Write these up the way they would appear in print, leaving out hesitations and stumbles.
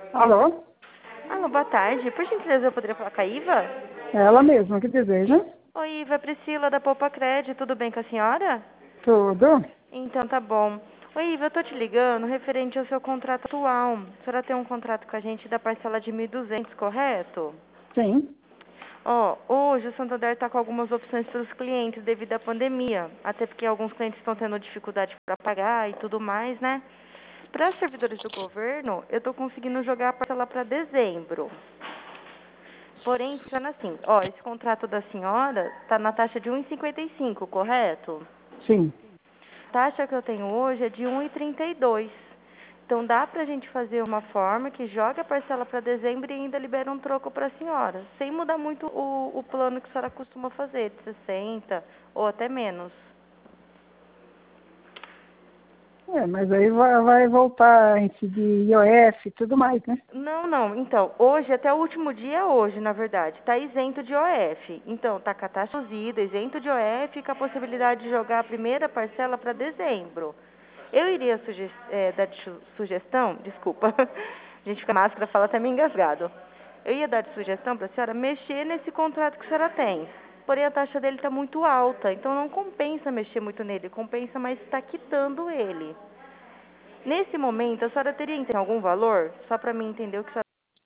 Alô? Alô, boa tarde. Por gentileza, eu poderia falar com a Iva? Ela mesma que deseja. Oi, Iva, é Priscila da Poupa Crédito. Tudo bem com a senhora? Tudo? Então, tá bom. Oi, Iva, eu tô te ligando referente ao seu contrato atual. A senhora tem um contrato com a gente da parcela de 1.200, correto? Sim. Ó, hoje o Santander está com algumas opções para os clientes devido à pandemia, até porque alguns clientes estão tendo dificuldade para pagar e tudo mais, né? Para servidores do governo, eu estou conseguindo jogar a parcela para dezembro. Porém, funciona assim, ó, esse contrato da senhora está na taxa de 1,55, correto? Sim. A taxa que eu tenho hoje é de 1,32. Então dá pra gente fazer uma forma que joga a parcela para dezembro e ainda libera um troco para a senhora, sem mudar muito o plano que a senhora costuma fazer, de 60 ou até menos. Mas aí vai voltar antes de IOF e tudo mais, né? Não, não. Então, hoje, até o último dia hoje, na verdade, está isento de OF. Então, está com a taxa reduzida, isento de OF e com a possibilidade de jogar a primeira parcela para dezembro. Eu iria dar sugestão, desculpa, a gente fica máscara, fala até meio engasgado. Eu ia dar de sugestão para a senhora mexer nesse contrato que a senhora tem. Porém, a taxa dele está muito alta, então não compensa mexer muito nele, compensa mais estar quitando ele. Nesse momento, a senhora teria então, algum valor? Só para mim entender o que a senhora...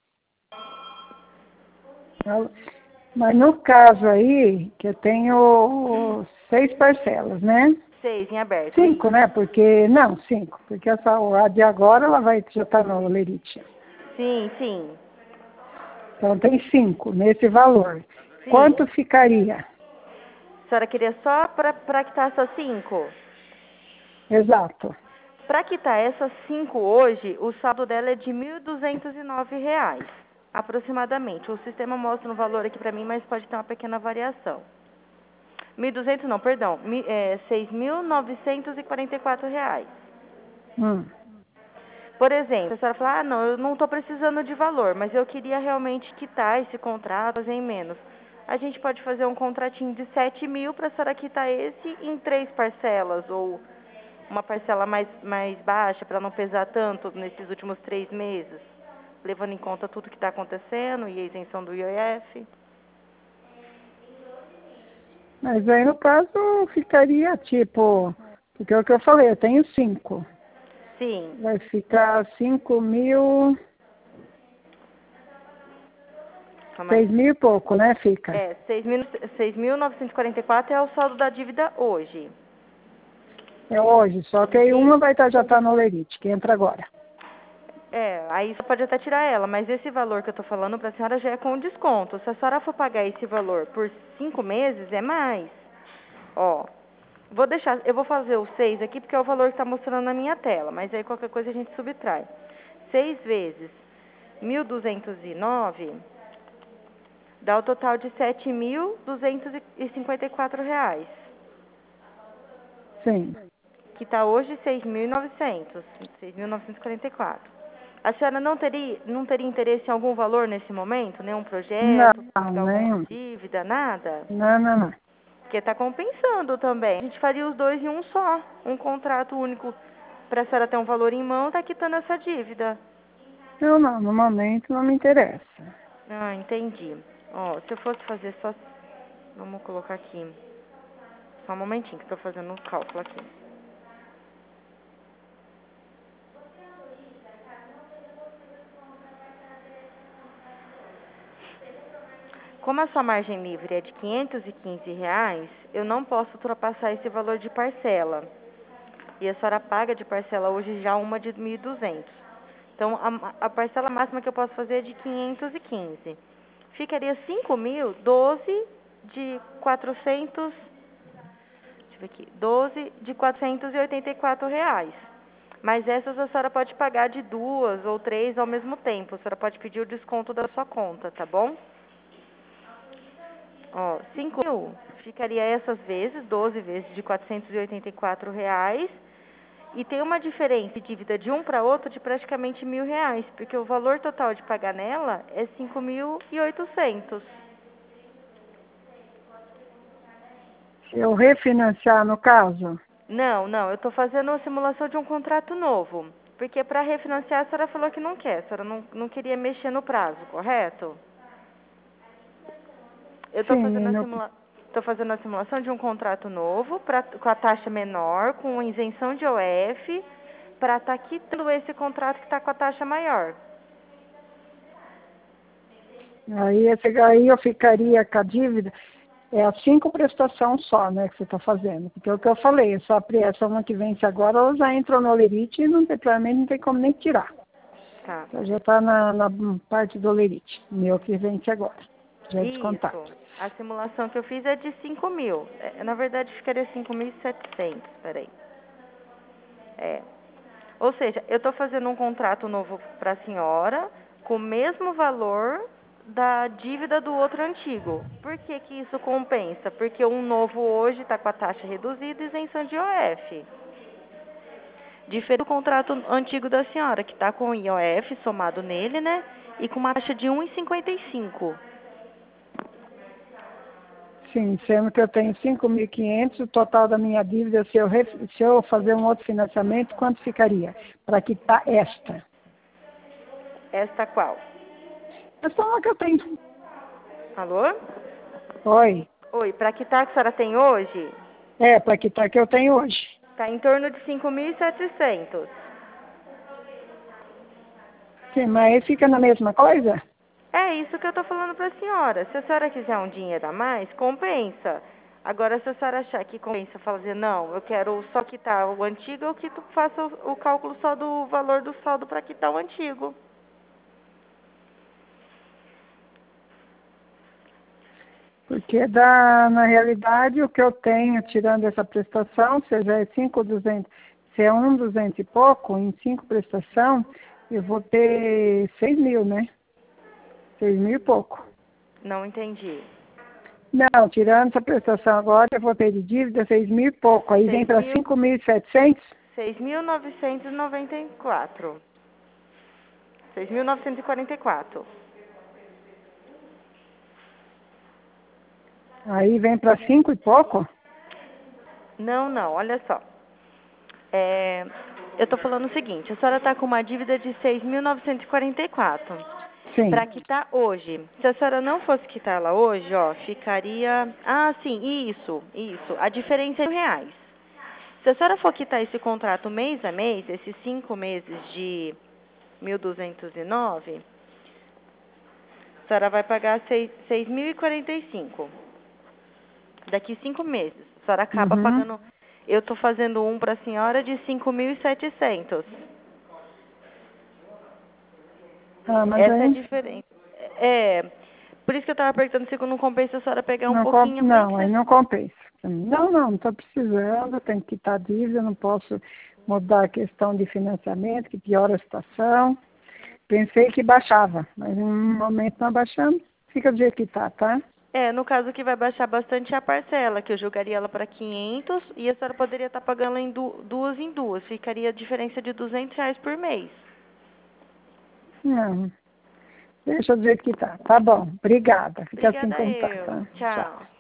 Mas no caso aí, que eu tenho 6 parcelas, né? 6 em aberto, é 5, isso? né? Porque, não, 5. Porque essa a de agora, ela vai já estar no Lerite. Sim, sim, Então tem 5 nesse valor. sim. Quanto ficaria? A senhora queria só para quitar essas 5? Exato. Para quitar essas 5 hoje, o saldo dela é de R$ 1.209, aproximadamente. O sistema mostra um valor aqui para mim, mas pode ter uma pequena variação. 1.200 não, perdão, R$ 6.944. Hum. Por exemplo, a senhora fala, ah, não, eu não estou precisando de valor, mas eu queria realmente quitar esse contrato, fazer em menos. A gente pode fazer um contratinho de 7.000 para a senhora quitar esse em 3 parcelas, ou uma parcela mais baixa, para não pesar tanto nesses últimos 3 meses, levando em conta tudo que está acontecendo e a isenção do IOF. Mas aí, no caso, ficaria tipo... Porque é o que eu falei, eu tenho 5. Sim, Vai ficar 5.000, calma aí. 6.000 e pouco, né? Fica. É, 6.944 é o saldo da dívida hoje. É hoje, só que aí uma já está no Lerite, que entra agora. É, aí você pode até tirar ela, mas esse valor que eu tô falando pra senhora já é com desconto. Se a senhora for pagar esse valor por 5 meses, é mais. Ó, eu vou fazer o 6 aqui porque é o valor que tá mostrando na minha tela, mas aí qualquer coisa a gente subtrai. 6 vezes 1.209 dá o total de R$ 7.254, Sim. que tá hoje 6.900, 6.944. A senhora não teria interesse em algum valor nesse momento? Nenhum projeto, Não, pagar alguma nenhum. dívida, nada? Não, não, não. Porque está compensando também. A gente faria os dois em um só. Um contrato único para a senhora ter um valor em mão, está quitando essa dívida. Não, não, no momento não me interessa. Ah, entendi. Ó, se eu fosse fazer só... Vamos colocar aqui. Só um momentinho que estou fazendo um cálculo aqui. Como a sua margem livre é de R$ 515, eu não posso ultrapassar esse valor de parcela. E a senhora paga de parcela hoje já uma de 1.200. Então, a parcela máxima que eu posso fazer é de 515. Ficaria 5.000, 12 de 400, deixa eu ver aqui, 12 de R$ 484. Mas essas a senhora pode pagar de 2 ou 3 ao mesmo tempo. A senhora pode pedir o desconto da sua conta, tá bom? Ó, 5.000 ficaria essas vezes, 12 vezes de R$ 484. E tem uma diferença de dívida de um para outro de praticamente R$ 1.000, porque o valor total de pagar nela é 5.800. Se eu refinanciar, no caso, Não, não, eu estou fazendo a simulação de um contrato novo. Porque para refinanciar a senhora falou que não quer, a senhora não queria mexer no prazo, correto? Eu estou Sim, fazendo a simulação de um contrato novo, com a taxa menor, com isenção de OF, para estar quitando esse contrato que está com a taxa maior. aí eu ficaria com a dívida, é as 5 prestações só, né, que você está fazendo. Porque é o que eu falei, essa uma que vence agora, ela já entrou no Olerite e provavelmente não tem como nem tirar. Tá. Então já está na parte do Olerite, meu que vence agora. Já é descontado. Isso. A simulação que eu fiz é de 5 mil. Na verdade, ficaria 5.700. Peraí. Ou seja, eu estou fazendo um contrato novo para a senhora com o mesmo valor da dívida do outro antigo. Por que que isso compensa? Porque um novo hoje está com a taxa reduzida e isenção de IOF. Diferente do contrato antigo da senhora, que está com o IOF somado nele, né? E com uma taxa de 1,55. Sim, sendo que eu tenho 5.500, o total da minha dívida, se eu fazer um outro financiamento, quanto ficaria? Para quitar esta. Esta qual? Essa é uma que eu tenho. Alô? Oi. Oi, para quitar que a senhora tem hoje, Para quitar que eu tenho hoje. está em torno de 5.700. Sim, mas aí fica na mesma coisa? É isso que eu estou falando para a senhora. Se a senhora quiser um dinheiro a mais, compensa. Agora, se a senhora achar que compensa fazer, não, eu quero só quitar o antigo, eu faço o cálculo só do valor do saldo para quitar o antigo. Porque na realidade o que eu tenho, tirando essa prestação, se já é 5.200, se é 1.200 e pouco, em 5 prestação, eu vou ter 6.000, né? 6.000 e pouco. Não entendi. Não, tirando essa prestação agora, eu vou ter de dívida 6.000 e pouco. Aí vem para 5.700? 6.994. 6.944. Aí vem para 5 e pouco? Não, olha só. Eu estou falando o seguinte, a senhora está com uma dívida de 6.944. Sim. Para quitar hoje. Se a senhora não fosse quitar ela hoje, ó, ficaria... Ah, sim, isso. A diferença é R$1.000. Se a senhora for quitar esse contrato mês a mês, esses 5 meses de 1.209, a senhora vai pagar 6.045. Daqui 5 meses. A senhora acaba pagando... Eu estou fazendo um para a senhora de 5.700. Mas Essa é a aí diferença. Por isso que eu estava perguntando se não compensa a senhora pegar um não, pouquinho a mais. não, aí não compensa. Não estou precisando, tenho que quitar a dívida, não posso mudar a questão de financiamento, que piora a situação. Pensei que baixava, mas no momento não baixando, fica do jeito que está, tá? No caso que vai baixar bastante é a parcela, que eu jogaria ela para 500 e a senhora poderia estar pagando em duas em duas. Ficaria a diferença de R$200 por mês. Não, deixa do jeito que tá. Tá bom, obrigada. Fica assim Obrigada como tá, eu. tá? Tchau. Tchau.